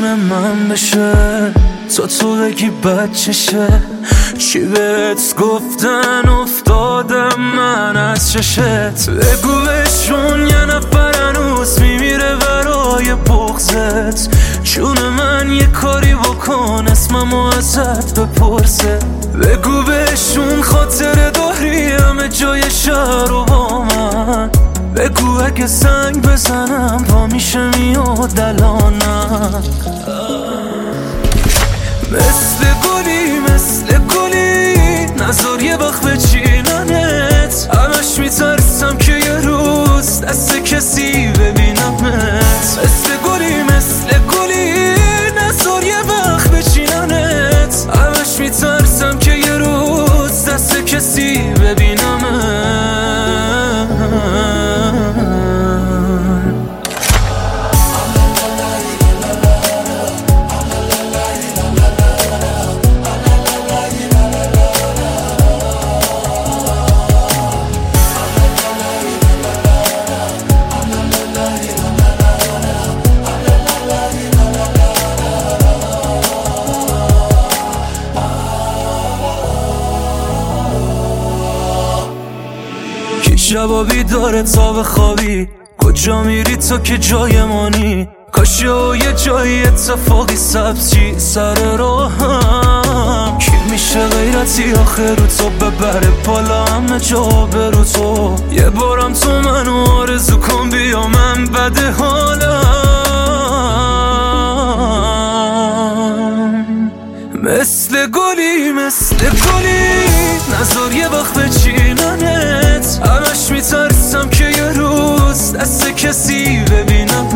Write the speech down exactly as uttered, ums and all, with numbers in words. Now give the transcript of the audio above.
جون من بشه، تا تو بگی بچشه. چی بهت گفتن افتادم من از چشت. بگو بهشون یه نفر هنوز میمیره برای بغضت. جون من یه کاری بکن اسممو ازت بپرسه. بگو بهشون خاطر داری همه جای شهر و با من. بگو اگه زنگ بزنم پا میشه میاد الانم. مثل گلی مثل گلی نذار یه وقت بچیننت. همش میترسم که یه روز دست کسی ببینمت. مثل گلی مثل گلی نذار یه وقت بچیننت. همش میترسم که یه روز دست کسی ببینمت. شبا بیداره تا بخوابی، کجا میری تو که جای مانی؟ کاشه و یه جایی اتفاقی سبزی سر راهم. کی میشه غیرتی آخر رو تو ببره بالا همه جا برو تو. یه بارم تو منو آرزو کن بیا من بده حالم. مثل گلی مثل گلی نذار یه وقت بچیننت. همش میترسم که یه روز دست کسی ببینم